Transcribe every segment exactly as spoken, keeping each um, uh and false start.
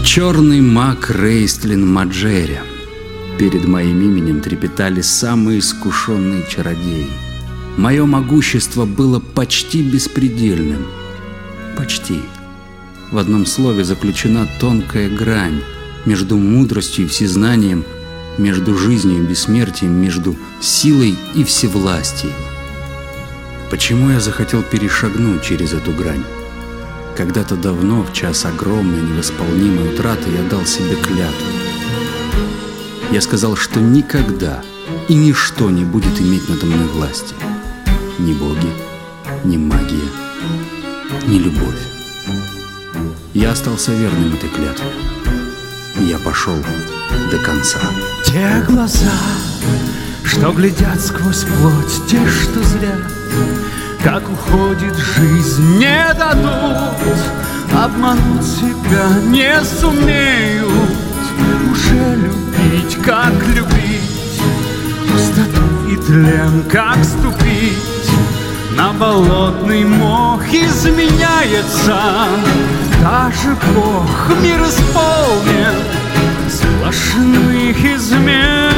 Черный маг Рейстлин Маджеря. Перед моим именем трепетали самые искушенные чародеи. Мое могущество было почти беспредельным. Почти. В одном слове заключена тонкая грань между мудростью и всезнанием, между жизнью и бессмертием, между силой и всевластием. Почему я захотел перешагнуть через эту грань? Когда-то давно, в час огромной невосполнимой утраты, я дал себе клятву. Я сказал, что никогда и ничто не будет иметь надо мной власти. Ни боги, ни магия, ни любовь. Я остался верным этой клятве. Я пошел до конца. Те глаза, что глядят сквозь плоть, те, что зрят, как уходит жизнь, не дадут обмануть себя, не сумеют уже любить, как любить, пустоту и тлен, как ступить на болотный мох. Изменяется даже Бог, мир исполнен сплошных измен.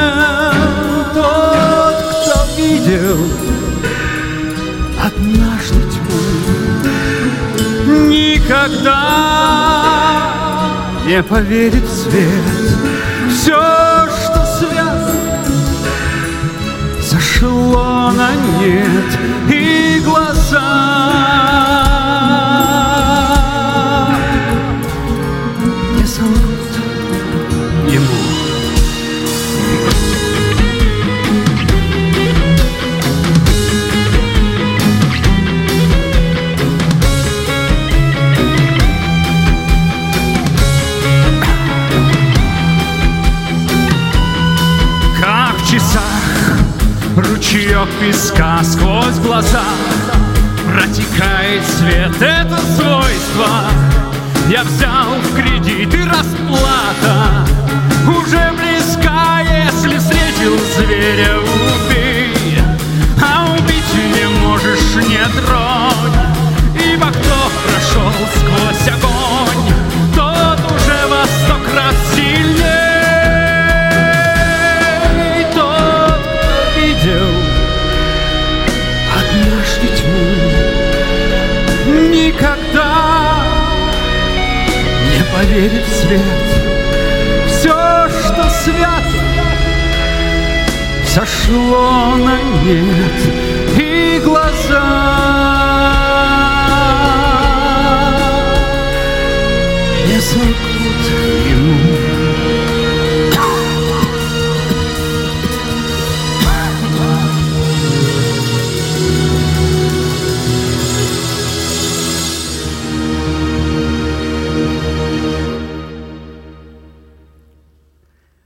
Тот, кто видел однажды тьму, никогда не поверит в свет. Все, что связано, сошло на нет, и глаза не солгут ему. Ручеек песка сквозь глаза протекает свет, это свойство я взял в кредит, и расплата уже близка. Если встретил зверя, убей, а убить не можешь, не тронь, ибо кто прошел сквозь огонь, тот уже во сто крат сильнее. Однажды тьму, никогда не поверит в свет. Все, что свято, сошло на нет.